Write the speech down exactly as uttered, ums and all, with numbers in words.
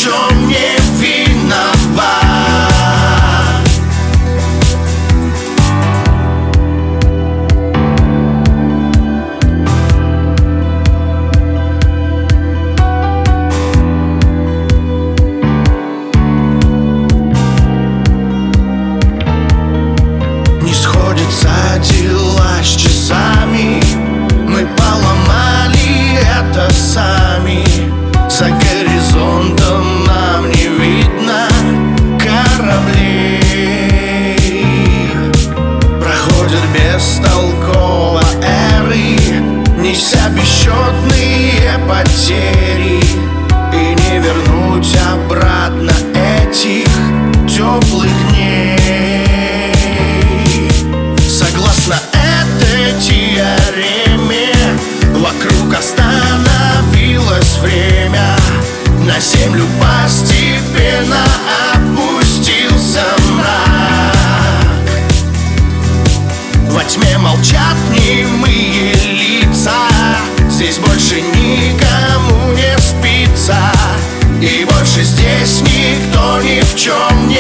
чем не виноват. Не сходятся дела с часами, мы поломали это сами. За горизонтом нам не видно кораблей. Проходят бестолково эры, неся бесчетные потери. И не вернуть обратно этих теплых дней. Согласно этой теореме, вокруг остановилось время. На землю постепенно опустился мрак. Во тьме молчат немые лица, здесь больше никому не спится. И больше здесь никто ни в чем не